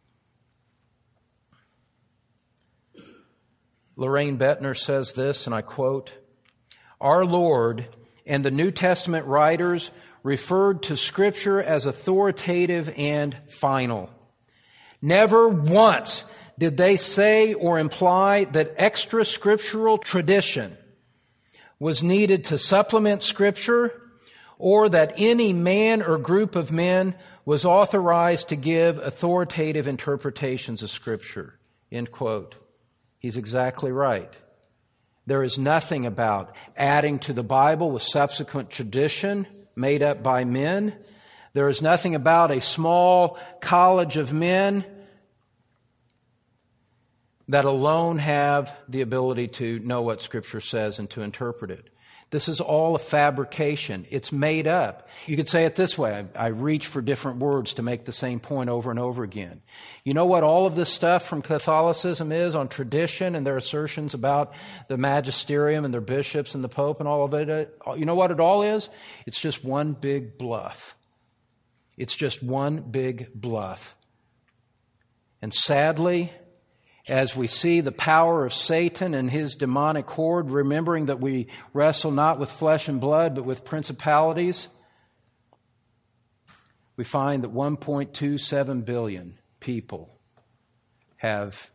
Lorraine Bettner says this, and I quote, "Our Lord and the New Testament writers referred to Scripture as authoritative and final. Never once did they say or imply that extra scriptural tradition was needed to supplement Scripture, or that any man or group of men was authorized to give authoritative interpretations of Scripture." End quote. He's exactly right. There is nothing about adding to the Bible with subsequent tradition made up by men. There is nothing about a small college of men that alone have the ability to know what Scripture says and to interpret it. This is all a fabrication. It's made up. You could say it this way. I, I reach for different words to make the same point over and over again. You know what all of this stuff from Catholicism is on tradition and their assertions about the magisterium and their bishops and the Pope and all of it? You know what it all is? It's just one big bluff. It's just one big bluff. And sadly, as we see the power of Satan and his demonic horde, remembering that we wrestle not with flesh and blood, but with principalities, we find that one point two seven billion people have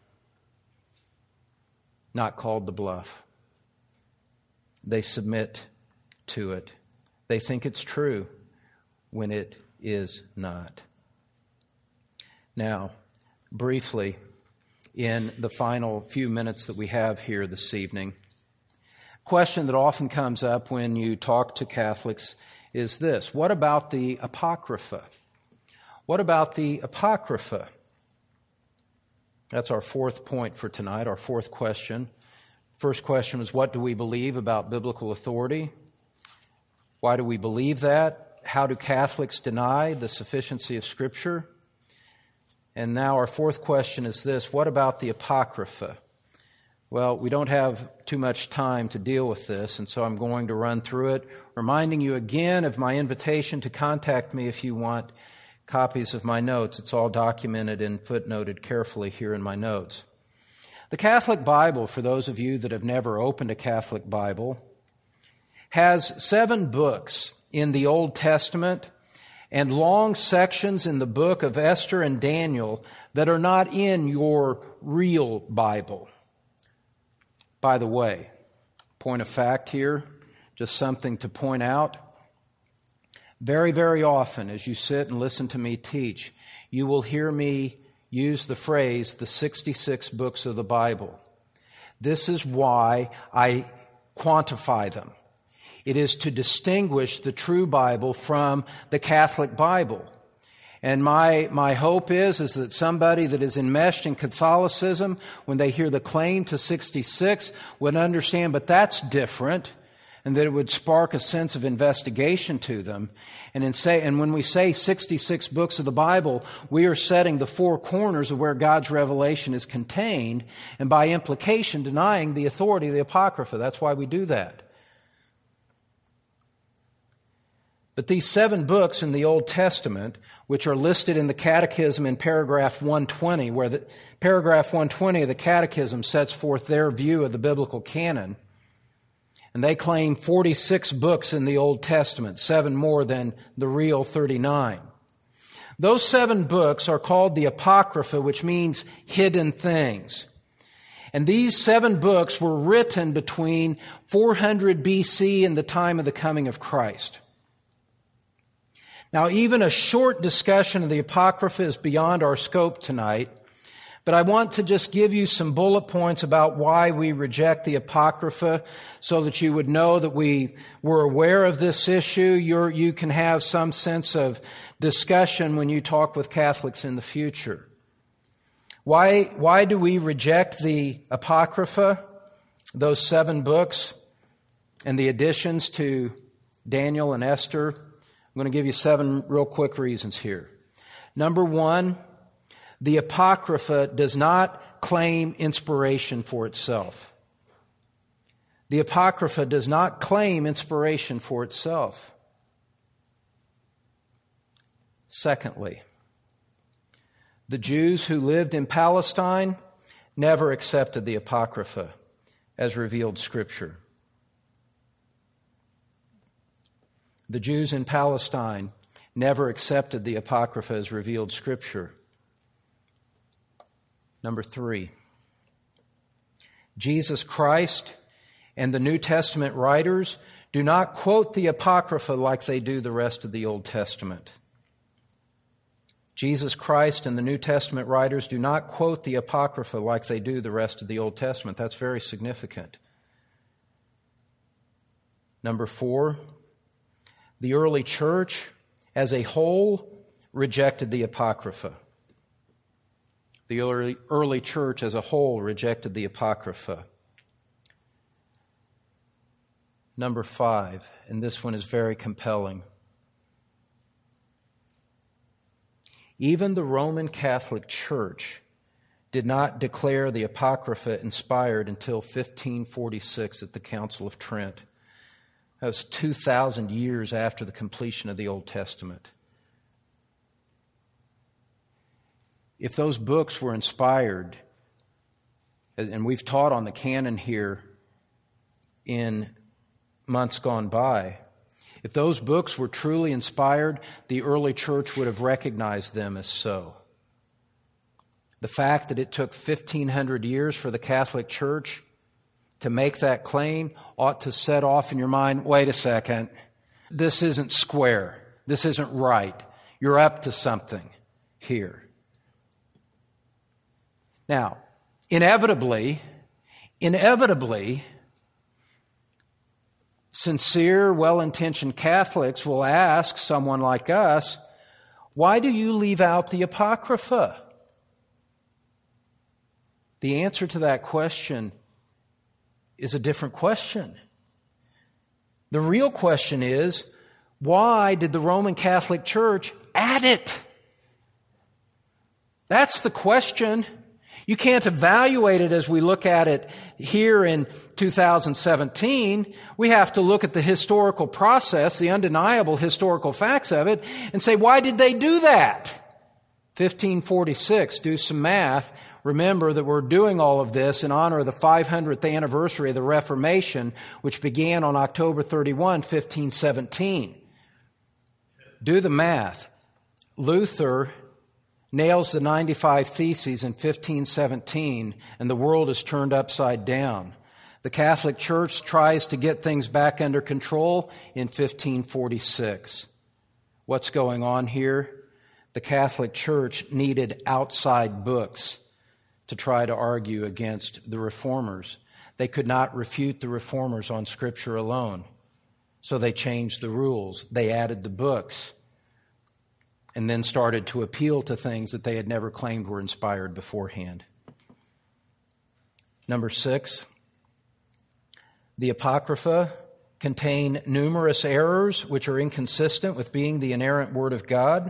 not called the bluff. They submit to it. They think it's true when it is not. Now, briefly, in the final few minutes that we have here this evening, a question that often comes up when you talk to Catholics is this: what about the Apocrypha? What about the Apocrypha? That's our fourth point for tonight, our fourth question. First question was, what do we believe about biblical authority? Why do we believe that? How do Catholics deny the sufficiency of Scripture? And now our fourth question is this: what about the Apocrypha? Well, we don't have too much time to deal with this, and so I'm going to run through it, reminding you again of my invitation to contact me if you want copies of my notes. It's all documented and footnoted carefully here in my notes. The Catholic Bible, for those of you that have never opened a Catholic Bible, has seven books in the Old Testament and long sections in the book of Esther and Daniel that are not in your real Bible. By the way, point of fact here, just something to point out. Very, very often as you sit and listen to me teach, you will hear me use the phrase, the sixty-six books of the Bible. This is why I quantify them. It is to distinguish the true Bible from the Catholic Bible. And my, my hope is, is that somebody that is enmeshed in Catholicism, when they hear the claim to sixty-six, would understand, but that's different. and that it would spark a sense of investigation to them. And, in say, and when we say sixty-six books of the Bible, we are setting the four corners of where God's revelation is contained, and by implication denying the authority of the Apocrypha. That's why we do that. But these seven books in the Old Testament, which are listed in the Catechism in paragraph one twenty, where the paragraph one twenty of the Catechism sets forth their view of the biblical canon, and they claim forty-six books in the Old Testament, seven more than the real thirty-nine. Those seven books are called the Apocrypha, which means hidden things. And these seven books were written between four hundred B C and the time of the coming of Christ. Now, even a short discussion of the Apocrypha is beyond our scope tonight, but I want to just give you some bullet points about why we reject the Apocrypha so that you would know that we were aware of this issue. You're, you can have some sense of discussion when you talk with Catholics in the future. Why, why do we reject the Apocrypha, those seven books, and the additions to Daniel and Esther? I'm going to give you seven real quick reasons here. Number one, the Apocrypha does not claim inspiration for itself. The Apocrypha does not claim inspiration for itself. Secondly, the Jews who lived in Palestine never accepted the Apocrypha as revealed Scripture. The Jews in Palestine never accepted the Apocrypha as revealed Scripture. Number three, Jesus Christ and the New Testament writers do not quote the Apocrypha like they do the rest of the Old Testament. Jesus Christ and the New Testament writers do not quote the Apocrypha like they do the rest of the Old Testament. That's very significant. Number four, the early church as a whole rejected the Apocrypha. The early, early church as a whole rejected the Apocrypha. Number five, and this one is very compelling. Even the Roman Catholic Church did not declare the Apocrypha inspired until fifteen forty-six at the Council of Trent. That was two thousand years after the completion of the Old Testament. If those books were inspired, and we've taught on the canon here in months gone by, if those books were truly inspired, the early church would have recognized them as so. The fact that it took fifteen hundred years for the Catholic Church to make that claim ought to set off in your mind, wait a second, this isn't square. This isn't right. You're up to something here. Now, inevitably, inevitably, sincere, well-intentioned Catholics will ask someone like us, why do you leave out the Apocrypha? The answer to that question is a different question. The real question is, why did the Roman Catholic Church add it? That's the question. You can't evaluate it as we look at it here in two thousand seventeen. We have to look at the historical process, the undeniable historical facts of it, and say, why did they do that? fifteen forty-six, do some math. Remember that we're doing all of this in honor of the five hundredth anniversary of the Reformation, which began on October thirty-first, fifteen seventeen. Do the math. Luther nails the ninety-five Theses in fifteen seventeen, and the world is turned upside down. The Catholic Church tries to get things back under control in fifteen forty-six. What's going on here? The Catholic Church needed outside books to try to argue against the Reformers. They could not refute the Reformers on Scripture alone. So they changed the rules. They added the books and then started to appeal to things that they had never claimed were inspired beforehand. Number six, the Apocrypha contain numerous errors which are inconsistent with being the inerrant Word of God.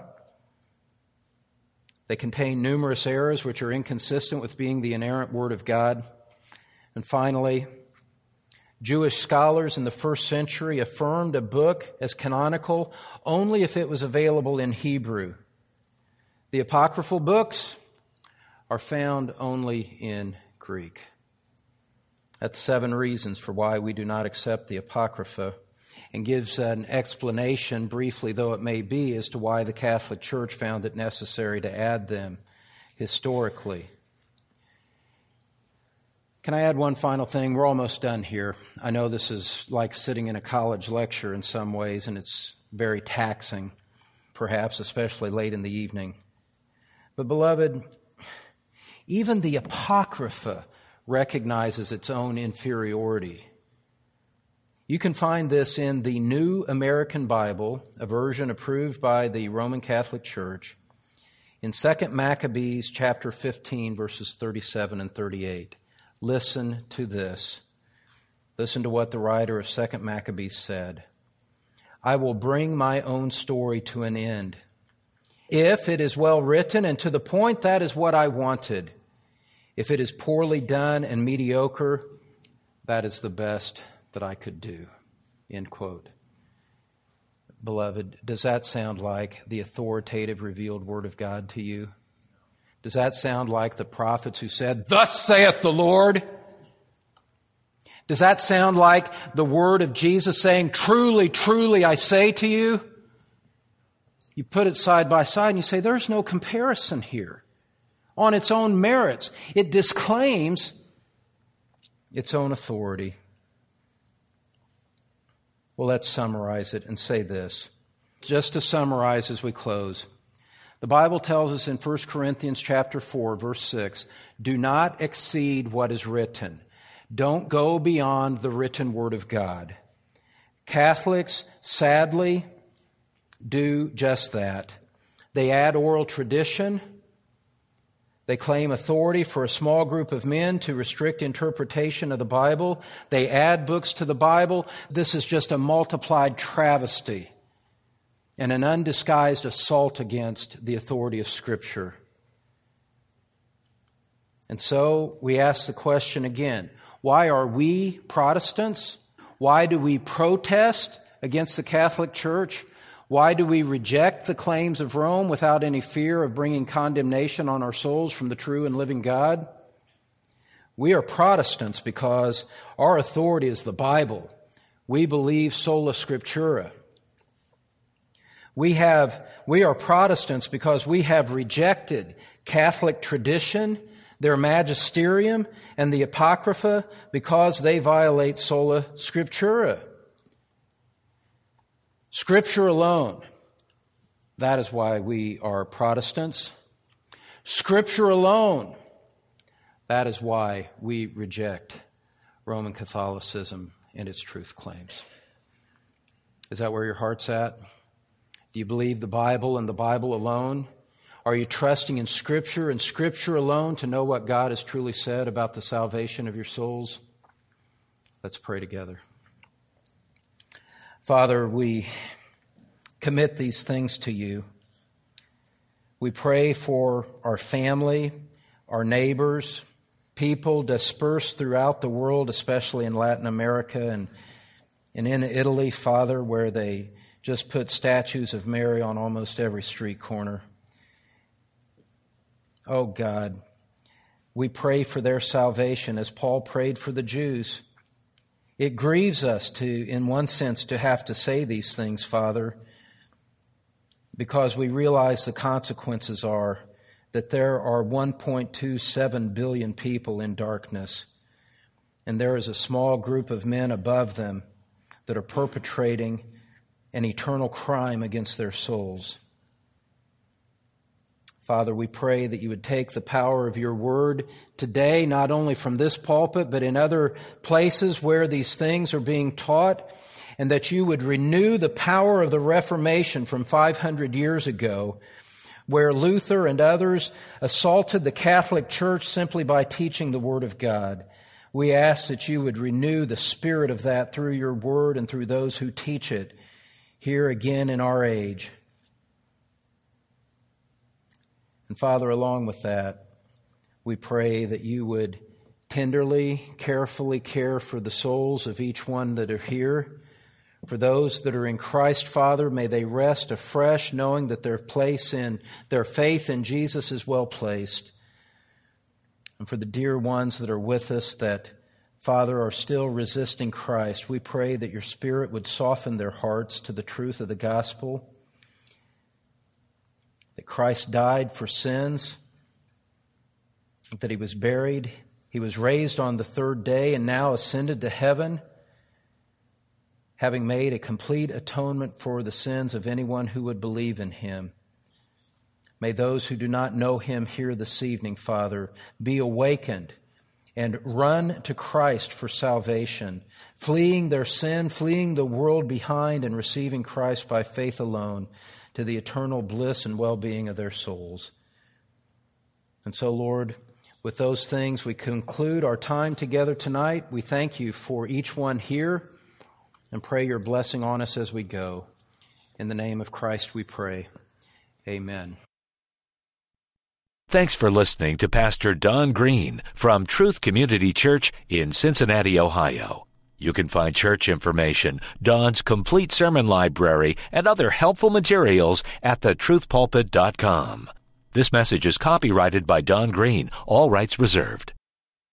They contain numerous errors which are inconsistent with being the inerrant Word of God. And finally, Jewish scholars in the first century affirmed a book as canonical only if it was available in Hebrew. The apocryphal books are found only in Greek. That's seven reasons for why we do not accept the Apocrypha, and gives an explanation, briefly though it may be, as to why the Catholic Church found it necessary to add them historically. Can I add one final thing? We're almost done here. I know this is like sitting in a college lecture in some ways, and it's very taxing, perhaps, especially late in the evening. But, beloved, even the Apocrypha recognizes its own inferiority. You can find this in the New American Bible, a version approved by the Roman Catholic Church, in Second Maccabees chapter fifteen, verses thirty-seven and thirty-eight. Listen to this. Listen to what the writer of Second Maccabees said. I will bring my own story to an end. If it is well written and to the point, that is what I wanted. If it is poorly done and mediocre, that is the best that I could do. End quote. Beloved, does that sound like the authoritative revealed Word of God to you? Does that sound like the prophets who said, "Thus saith the Lord"? Does that sound like the word of Jesus saying, "Truly, truly, I say to you"? You put it side by side and you say, there's no comparison here. On its own merits, it disclaims its own authority. Well, let's summarize it and say this. Just to summarize as we close, the Bible tells us in First Corinthians chapter four, verse six, do not exceed what is written. Don't go beyond the written Word of God. Catholics, sadly, do just that. They add oral tradition. They claim authority for a small group of men to restrict interpretation of the Bible. They add books to the Bible. This is just a multiplied travesty and an undisguised assault against the authority of Scripture. And so we ask the question again, why are we Protestants? Why do we protest against the Catholic Church? Why do we reject the claims of Rome without any fear of bringing condemnation on our souls from the true and living God? We are Protestants because our authority is the Bible. We believe sola scriptura. We have, we are Protestants because we have rejected Catholic tradition, their magisterium, and the Apocrypha because they violate sola scriptura. Scripture alone. That is why we are Protestants. Scripture alone. That is why we reject Roman Catholicism and its truth claims. Is that where your heart's at? Do you believe the Bible and the Bible alone? Are you trusting in Scripture and Scripture alone to know what God has truly said about the salvation of your souls? Let's pray together. Father, we commit these things to you. We pray for our family, our neighbors, people dispersed throughout the world, especially in Latin America and, and in Italy, Father, where they just put statues of Mary on almost every street corner. Oh God, we pray for their salvation as Paul prayed for the Jews. It grieves us to, in one sense, to have to say these things, Father, because we realize the consequences are that there are one point two seven billion people in darkness, and there is a small group of men above them that are perpetrating an eternal crime against their souls. Father, we pray that you would take the power of your word today, not only from this pulpit, but in other places where these things are being taught, and that you would renew the power of the Reformation from five hundred years ago, where Luther and others assaulted the Catholic Church simply by teaching the Word of God. We ask that you would renew the spirit of that through your word and through those who teach it here again in our age. And Father, along with that, we pray that you would tenderly, carefully care for the souls of each one that are here. For those that are in Christ, Father, may they rest afresh, knowing that their place in their faith in Jesus is well placed. And for the dear ones that are with us that, Father, are still resisting Christ, we pray that your Spirit would soften their hearts to the truth of the gospel, that Christ died for sins, that he was buried, he was raised on the third day, and now ascended to heaven, having made a complete atonement for the sins of anyone who would believe in him. May those who do not know him here this evening, Father, be awakened and run to Christ for salvation, fleeing their sin, fleeing the world behind, and receiving Christ by faith alone to the eternal bliss and well-being of their souls. And so, Lord, with those things, we conclude our time together tonight. We thank you for each one here and pray your blessing on us as we go. In the name of Christ we pray. Amen. Thanks for listening to Pastor Don Green from Truth Community Church in Cincinnati, Ohio. You can find church information, Don's complete sermon library, and other helpful materials at the truth pulpit dot com. This message is copyrighted by Don Green, all rights reserved.